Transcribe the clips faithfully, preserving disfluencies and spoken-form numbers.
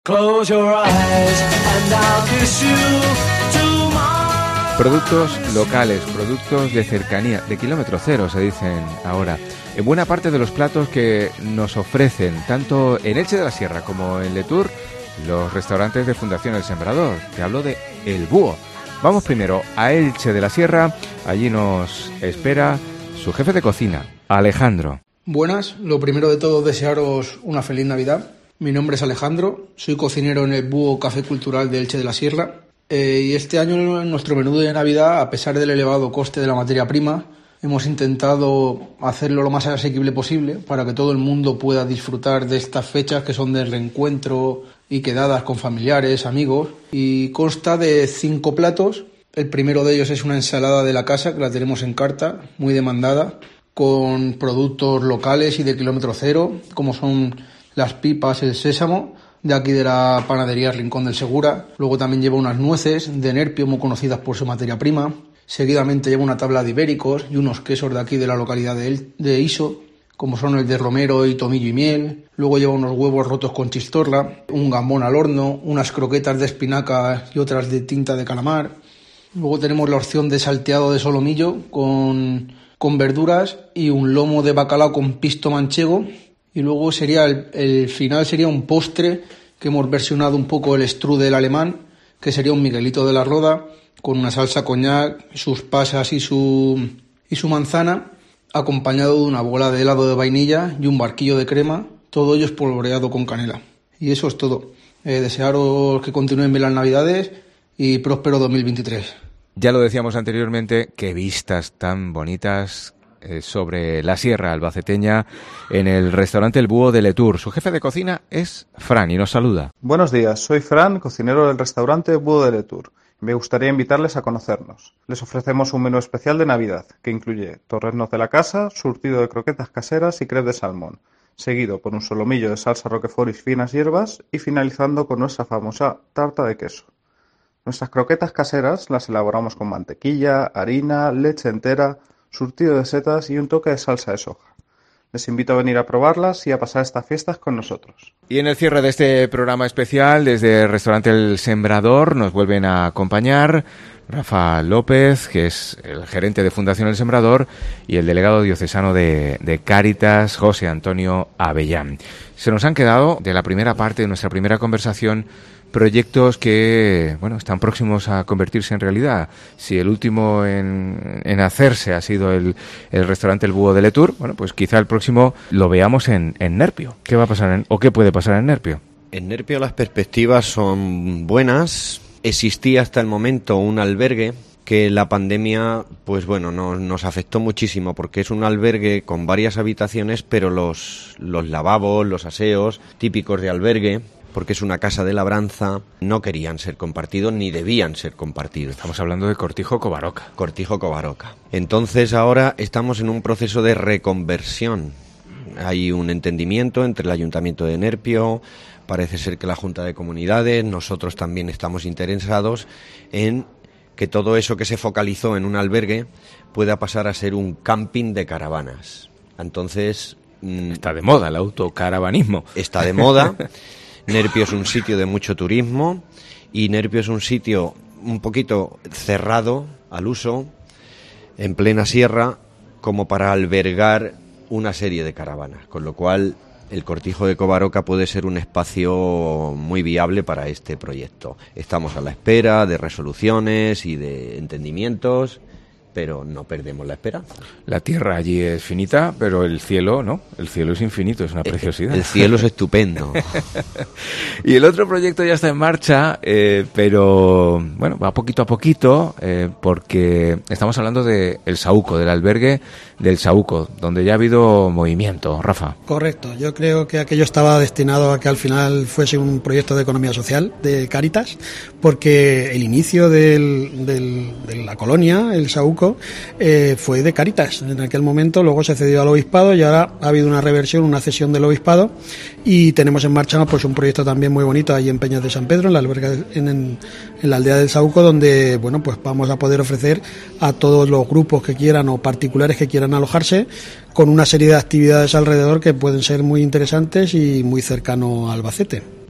Close your eyes and I'll kiss you tomorrow. Productos locales, productos de cercanía, de kilómetro cero se dicen ahora, en buena parte de los platos que nos ofrecen, tanto en Elche de la Sierra como en Letour, los restaurantes de Fundación El Sembrador. Te hablo de El Búho. Vamos primero a Elche de la Sierra, allí nos espera su jefe de cocina, Alejandro. Buenas, lo primero de todo desearos una feliz Navidad. Mi nombre es Alejandro, soy cocinero en El Búho Café Cultural de Elche de la Sierra eh, y este año en nuestro menú de Navidad, a pesar del elevado coste de la materia prima, hemos intentado hacerlo lo más asequible posible para que todo el mundo pueda disfrutar de estas fechas que son de reencuentro y quedadas con familiares, amigos, y consta de cinco platos. El primero de ellos es una ensalada de la casa que la tenemos en carta, muy demandada, con productos locales y de kilómetro cero, como son las pipas, el sésamo, de aquí de la panadería Rincón del Segura. Luego también lleva unas nueces de Nerpio, muy conocidas por su materia prima. Seguidamente lleva una tabla de ibéricos y unos quesos de aquí de la localidad de, El- de Iso, como son el de romero y tomillo y miel. Luego lleva unos huevos rotos con chistorra, un gambón al horno, unas croquetas de espinaca y otras de tinta de calamar. Luego tenemos la opción de salteado de solomillo con, con verduras y un lomo de bacalao con pisto manchego. Y luego sería el, el final sería un postre que hemos versionado un poco el strudel alemán, que sería un Miguelito de la Roda con una salsa coñac, sus pasas y su, y su manzana, acompañado de una bola de helado de vainilla y un barquillo de crema, todo ello espolvoreado con canela. Y eso es todo. Eh, desearos que continúen bien las Navidades y próspero dos mil veintitrés. Ya lo decíamos anteriormente, qué vistas tan bonitas eh, sobre la sierra albaceteña en el restaurante El Búho de Letour. Su jefe de cocina es Fran y nos saluda. Buenos días, soy Fran, cocinero del restaurante Búho de Letour. Me gustaría invitarles a conocernos. Les ofrecemos un menú especial de Navidad, que incluye torreznos de la casa, surtido de croquetas caseras y crepes de salmón, seguido por un solomillo de salsa roquefort y finas hierbas y finalizando con nuestra famosa tarta de queso. Nuestras croquetas caseras las elaboramos con mantequilla, harina, leche entera, surtido de setas y un toque de salsa de soja. Les invito a venir a probarlas y a pasar estas fiestas con nosotros. Y en el cierre de este programa especial, desde el restaurante El Sembrador, nos vuelven a acompañar Rafa López, que es el gerente de Fundación El Sembrador, y el delegado diocesano de, de Cáritas, José Antonio Avellán. Se nos han quedado, de la primera parte de nuestra primera conversación, proyectos que, bueno, están próximos a convertirse en realidad. Si el último en, en hacerse ha sido el, el restaurante El Búho de Letour, bueno, pues quizá el próximo lo veamos en, en Nerpio. ¿Qué va a pasar en, o qué puede pasar en Nerpio? En Nerpio las perspectivas son buenas. Existía hasta el momento un albergue que la pandemia, pues bueno, nos, nos afectó muchísimo porque es un albergue con varias habitaciones, pero los, los lavabos, los aseos típicos de albergue, porque es una casa de labranza, no querían ser compartidos ni debían ser compartidos. Estamos hablando de Cortijo Covaroca. Cortijo Covaroca. Entonces ahora estamos en un proceso de reconversión. Hay un entendimiento entre el Ayuntamiento de Nerpio, parece ser que la Junta de Comunidades, nosotros también estamos interesados en que todo eso que se focalizó en un albergue pueda pasar a ser un camping de caravanas. Entonces... Está de moda el autocaravanismo. Está de moda. Nerpio es un sitio de mucho turismo y Nerpio es un sitio un poquito cerrado al uso, en plena sierra, como para albergar una serie de caravanas, con lo cual el Cortijo de Covaroca puede ser un espacio muy viable para este proyecto. Estamos a la espera de resoluciones y de entendimientos, pero no perdemos la esperanza. La tierra allí es finita, pero el cielo, ¿no? El cielo es infinito, es una preciosidad. El cielo es estupendo. Y el otro proyecto ya está en marcha, eh, pero bueno, va poquito a poquito, eh, porque estamos hablando de el Saúco, del albergue del Saúco, donde ya ha habido movimiento. Rafa. Correcto, yo creo que aquello estaba destinado a que al final fuese un proyecto de economía social de Cáritas, porque el inicio del, del, de la colonia, el Saúco, Eh, fue de Cáritas en aquel momento, luego se cedió al obispado y ahora ha habido una reversión, una cesión del obispado y tenemos en marcha pues un proyecto también muy bonito ahí en Peñas de San Pedro, en la alberga en, en, en la aldea del Saúco, donde bueno pues vamos a poder ofrecer a todos los grupos que quieran o particulares que quieran alojarse con una serie de actividades alrededor que pueden ser muy interesantes y muy cercano a Albacete.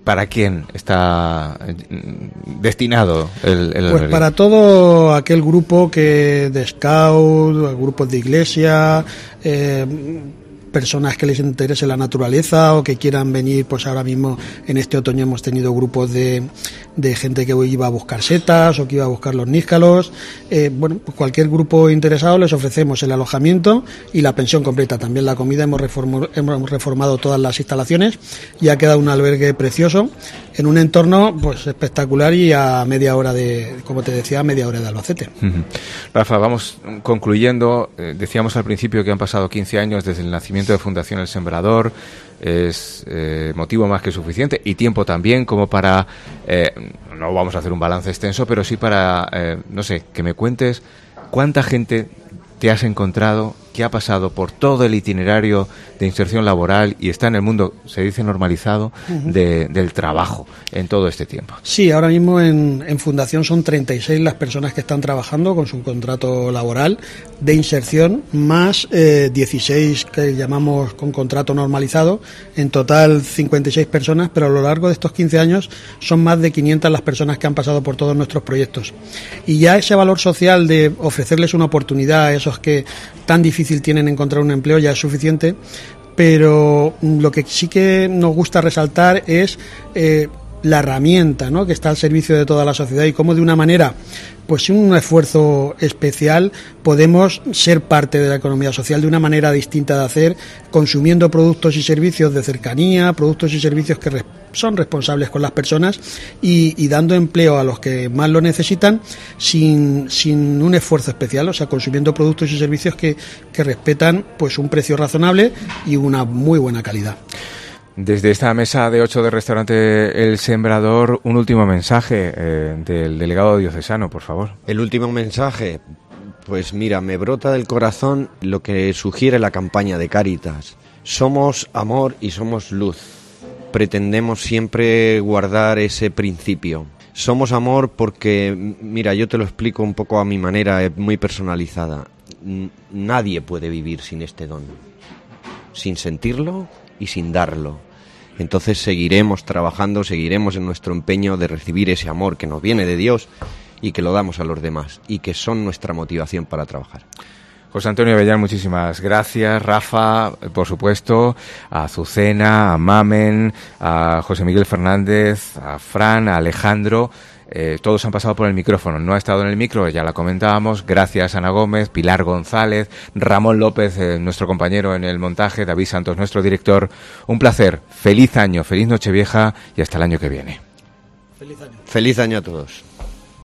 ¿para quién está destinado el, el Pues para todo aquel grupo que de scout, grupos de iglesia, eh, personas que les interese la naturaleza o que quieran venir. Pues ahora mismo en este otoño hemos tenido grupos de, de gente que iba a buscar setas o que iba a buscar los níscalos. Eh, bueno, pues cualquier grupo interesado les ofrecemos el alojamiento y la pensión completa. También la comida. Hemos reformado, hemos reformado todas las instalaciones y ha quedado un albergue precioso en un entorno pues espectacular y a media hora de, como te decía, a media hora de Albacete. Uh-huh. Rafa, vamos concluyendo. Eh, decíamos al principio que han pasado quince años desde el nacimiento de Fundación El Sembrador. Es eh, motivo más que suficiente y tiempo también como para, eh, no vamos a hacer un balance extenso, pero sí para, eh, no sé, que me cuentes cuánta gente te has encontrado que ha pasado por todo el itinerario de inserción laboral y está en el mundo, se dice normalizado, uh-huh. de, del trabajo en todo este tiempo. Sí, ahora mismo en, en Fundación son treinta y seis las personas que están trabajando con su contrato laboral de inserción, más eh, dieciséis que llamamos con contrato normalizado, en total cincuenta y seis personas, pero a lo largo de estos quince años son más de quinientas las personas que han pasado por todos nuestros proyectos. Y ya ese valor social de ofrecerles una oportunidad a esos que tan difícil tienen encontrar un empleo ya es suficiente, pero lo que sí que nos gusta resaltar es eh, la herramienta, ¿no?, que está al servicio de toda la sociedad y cómo de una manera, pues sin un esfuerzo especial, podemos ser parte de la economía social de una manera distinta de hacer, consumiendo productos y servicios de cercanía, productos y servicios que res- son responsables con las personas y, y dando empleo a los que más lo necesitan sin, sin un esfuerzo especial, o sea, consumiendo productos y servicios que, que respetan pues un precio razonable y una muy buena calidad. Desde esta mesa de ocho del restaurante El Sembrador, un último mensaje eh, del delegado diocesano, por favor. El último mensaje, pues mira, me brota del corazón lo que sugiere la campaña de Cáritas. Somos amor y somos luz. Pretendemos siempre guardar ese principio. Somos amor porque, mira, yo te lo explico un poco a mi manera, muy personalizada. Nadie puede vivir sin este don, sin sentirlo y sin darlo. Entonces seguiremos trabajando, seguiremos en nuestro empeño de recibir ese amor que nos viene de Dios y que lo damos a los demás y que son nuestra motivación para trabajar. José Antonio Avellán, muchísimas gracias. Rafa, por supuesto, a Azucena, a Mamen, a José Miguel Fernández, a Fran, a Alejandro. Eh, todos han pasado por el micrófono. No ha estado en el micro, ya la comentábamos. Gracias, Ana Gómez, Pilar González, Ramón López, eh, nuestro compañero en el montaje, David Santos, nuestro director. Un placer. Feliz año, feliz Nochevieja y hasta el año que viene. Feliz año. Feliz año a todos.